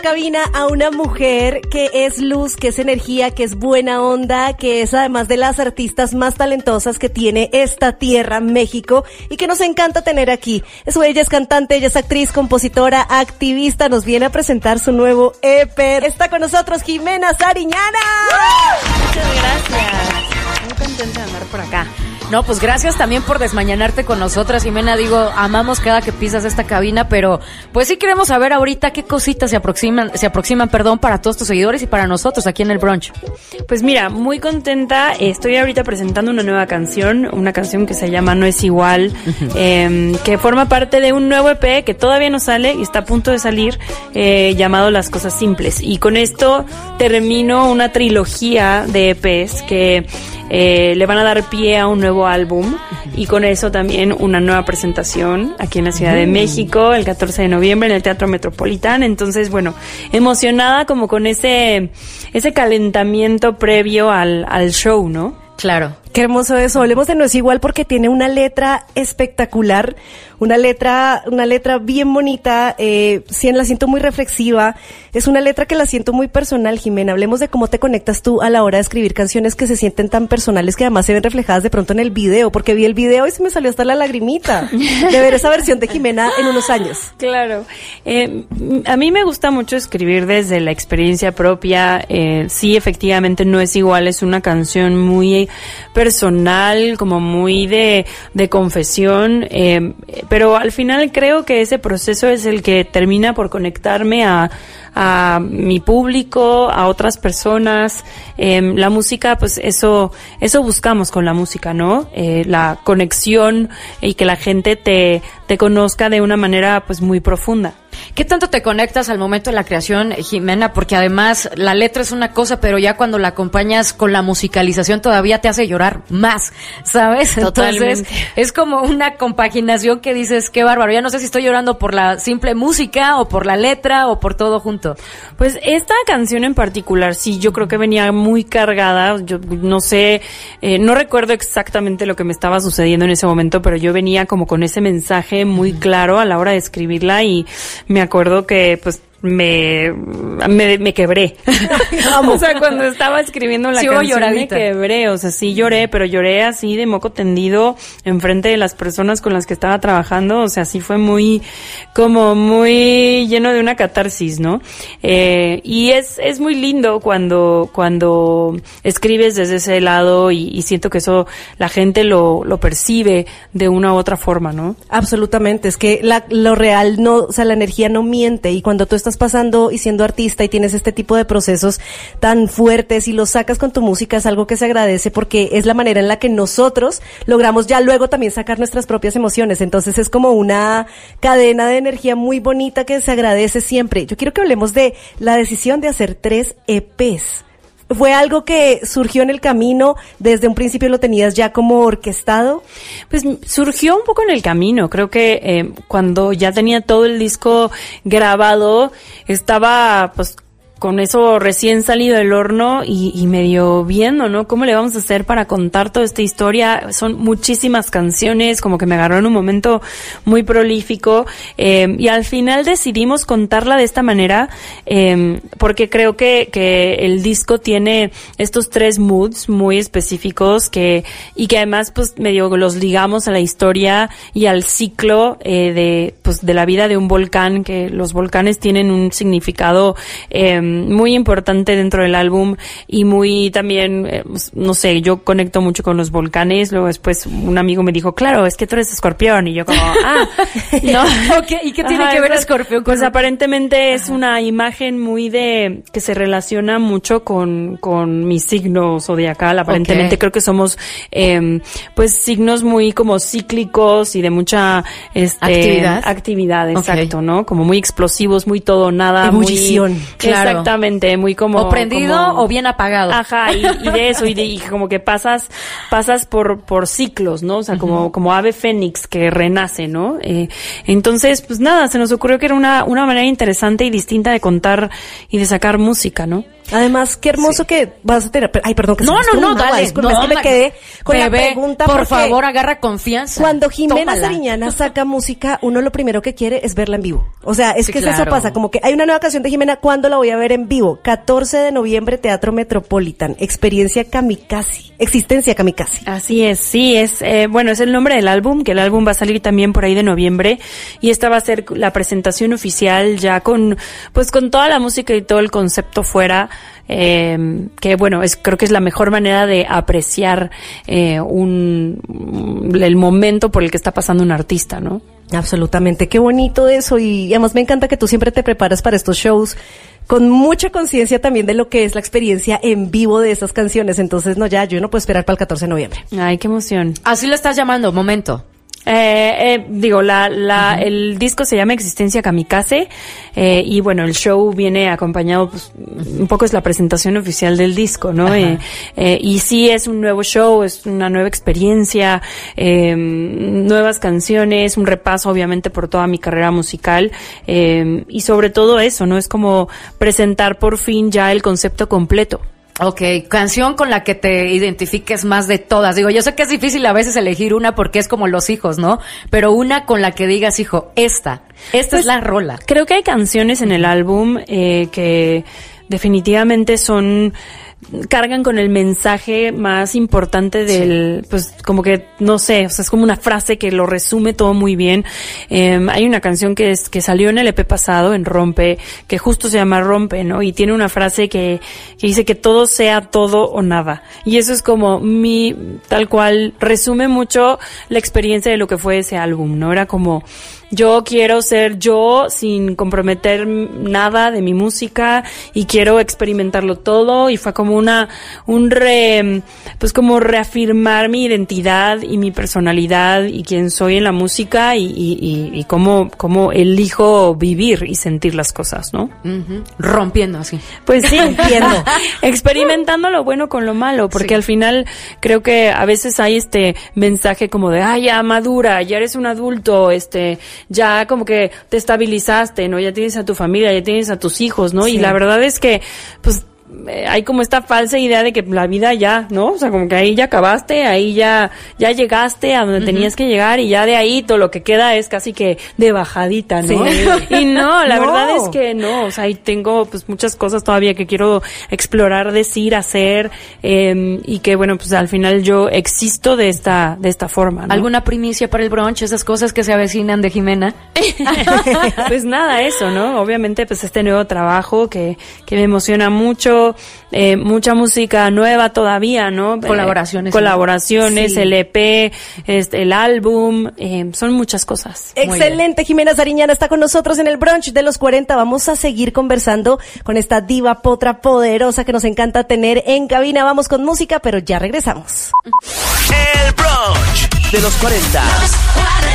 cabina a una mujer que es luz, que es energía, que es buena onda, que es además de las artistas más talentosas que tiene esta tierra, México, y que nos encanta tener aquí. Ella es cantante, ella es actriz, compositora, activista, nos viene a presentar su nuevo EP. Está con nosotros Jimena Sariñana. Muchas gracias. Muy contenta de andar por acá. No, pues gracias también por desmañanarte con nosotras, Jimena. Digo, amamos cada que pisas esta cabina, pero pues sí queremos saber ahorita qué cositas se aproximan, para todos tus seguidores y para nosotros aquí en el brunch. Pues mira, muy contenta. Estoy ahorita presentando una nueva canción, una canción que se llama No es igual, que forma parte de un nuevo EP que todavía no sale y está a punto de salir, llamado Las Cosas Simples. Y con esto termino una trilogía de EPs que le van a dar pie a un nuevo álbum y con eso también una nueva presentación aquí en la Ciudad de México el 14 de noviembre en el Teatro Metropolitán. Entonces, bueno, emocionada como con ese calentamiento previo al show, ¿no? Claro. Qué hermoso eso. Hablemos de No es igual porque tiene una letra espectacular, una letra bien bonita, sí, la siento muy reflexiva. Es una letra que la siento muy personal, Jimena. Hablemos de cómo te conectas tú a la hora de escribir canciones que se sienten tan personales que además se ven reflejadas de pronto en el video, porque vi el video y se me salió hasta la lagrimita de ver esa versión de Jimena en unos años. Claro. A mí me gusta mucho escribir desde la experiencia propia. Sí, efectivamente, No es igual. Es una canción muy personal, como muy de confesión, pero al final creo que ese proceso es el que termina por conectarme a mi público, a otras personas. La música, pues eso buscamos con la música, ¿no? La conexión y que la gente te conozca de una manera pues muy profunda. ¿Qué tanto te conectas al momento de la creación, Jimena? Porque además la letra es una cosa, pero ya cuando la acompañas con la musicalización todavía te hace llorar más, ¿sabes? Totalmente. Entonces es como una compaginación que dices, qué bárbaro. Ya no sé si estoy llorando por la simple música o por la letra o por todo junto. Pues esta canción en particular, sí, yo creo que venía muy cargada. Yo no sé, no recuerdo exactamente lo que me estaba sucediendo en ese momento, pero yo venía como con ese mensaje muy claro a la hora de escribirla y me acuerdo que pues me quebré. O sea, cuando estaba escribiendo la canción lloradita. Me quebré, o sea, sí lloré, pero lloré así de moco tendido enfrente de las personas con las que estaba trabajando. O sea, sí fue muy lleno de una catarsis, ¿no? Y es muy lindo cuando escribes desde ese lado y siento que eso la gente lo percibe de una u otra forma, ¿no? Absolutamente, es que lo real no, o sea, la energía no miente, y cuando tú estás pasando y siendo artista y tienes este tipo de procesos tan fuertes y los sacas con tu música, es algo que se agradece porque es la manera en la que nosotros logramos ya luego también sacar nuestras propias emociones. Entonces es como una cadena de energía muy bonita que se agradece siempre. Yo quiero que hablemos de la decisión de hacer 3 EPs. ¿Fue algo que surgió en el camino? ¿Desde un principio lo tenías ya como orquestado? Pues surgió un poco en el camino. Creo que cuando ya tenía todo el disco grabado, estaba pues con eso recién salido del horno y medio viendo, ¿no? ¿Cómo le vamos a hacer para contar toda esta historia? Son muchísimas canciones, como que me agarró en un momento muy prolífico, y al final decidimos contarla de esta manera, porque creo que el disco tiene estos 3 moods muy específicos y que además pues medio los ligamos a la historia y al ciclo de la vida de un volcán, que los volcanes tienen un significado muy importante dentro del álbum y muy también, no sé, yo conecto mucho con los volcanes. Luego después un amigo me dijo, claro, es que tú eres escorpión, y yo como, no. Okay. ¿Y qué tiene que ver escorpión? Pues aparentemente es una imagen muy que se relaciona mucho con mi signo zodiacal. Aparentemente creo que somos pues signos muy como cíclicos y de mucha actividad, exacto, ¿no? Como muy explosivos, muy todo nada, ebullición, muy, claro. Exactamente, muy como o prendido o bien apagado. Ajá, y de eso y como que pasas por ciclos, ¿no? O sea, como ave fénix que renace, ¿no? Entonces, pues nada, se nos ocurrió que era una manera interesante y distinta de contar y de sacar música, ¿no? Además, qué hermoso que vas a tener. Ay, perdón, que No, se me no, estuvo agua, dale. disculpa, No, es que me quedé con la bebé, pregunta. por porque favor, agarra confianza. Cuando Jimena Tómala. Sariñana saca música, uno lo primero que quiere es verla en vivo. O sea, es Sí, que claro. eso pasa, como que hay una nueva canción de Jimena, ¿cuándo la voy a ver en vivo? 14 de noviembre, Teatro Metropolitan, Experiencia Kamikaze, Existencia Kamikaze. Así es, sí, bueno, es el nombre del álbum, que el álbum va a salir también por ahí de noviembre, y esta va a ser la presentación oficial ya con toda la música y todo el concepto fuera, que bueno, creo que es la mejor manera de apreciar el momento por el que está pasando un artista, ¿no? Absolutamente, qué bonito eso, y además me encanta que tú siempre te preparas para estos shows con mucha conciencia también de lo que es la experiencia en vivo de esas canciones. Entonces, no, yo no puedo esperar para el 14 de noviembre. Ay, qué emoción. Así lo estás llamando, momento. Digo, el disco se llama Existencia Kamikaze, y bueno, el show viene acompañado, pues, un poco es la presentación oficial del disco, ¿no? Y sí es un nuevo show, es una nueva experiencia, nuevas canciones, un repaso obviamente por toda mi carrera musical, y sobre todo eso, ¿no? Es como presentar por fin ya el concepto completo. Ok, canción con la que te identifiques más de todas. Digo, yo sé que es difícil a veces elegir una porque es como los hijos, ¿no? Pero una con la que digas, hijo, esta pues, es la rola. Creo que hay canciones en el álbum que definitivamente cargan con el mensaje más importante del, pues como que, no sé, o sea, es como una frase que lo resume todo muy bien. Hay una canción que salió en el EP pasado, en Rompe, que justo se llama Rompe, ¿no? Y tiene una frase que dice que todo sea todo o nada. Y eso es como tal cual, resume mucho la experiencia de lo que fue ese álbum, ¿no? Era como, yo quiero ser yo sin comprometer nada de mi música y quiero experimentarlo todo, y fue como como reafirmar mi identidad y mi personalidad y quién soy en la música y cómo elijo vivir y sentir las cosas, ¿no? Uh-huh. Rompiendo así. Pues sí, entiendo. Experimentando lo bueno con lo malo, porque sí. Al final creo que a veces hay este mensaje como de, ya madura, ya eres un adulto, ya como que te estabilizaste, ¿no? Ya tienes a tu familia, ya tienes a tus hijos, ¿no? Sí. Y la verdad es que, pues, hay como esta falsa idea de que la vida ya, ¿no? O sea, como que ahí ya acabaste, ahí ya llegaste a donde tenías que llegar, y ya de ahí todo lo que queda es casi que de bajadita, ¿no? Sí. Y no, la verdad es que no, o sea, ahí tengo pues muchas cosas todavía que quiero explorar, decir, hacer, y que bueno, pues al final yo existo de esta forma, ¿no? ¿Alguna primicia para el brunch? Esas cosas que se avecinan de Jimena. Pues nada, eso, ¿no? Obviamente pues este nuevo trabajo que me emociona mucho, mucha música nueva todavía, ¿no? Colaboraciones, sí. El EP, el álbum, son muchas cosas. Excelente, Jimena Sariñana está con nosotros en el brunch de los 40. Vamos a seguir conversando con esta diva potra poderosa que nos encanta tener en cabina. Vamos con música, pero ya regresamos. El brunch de los 40.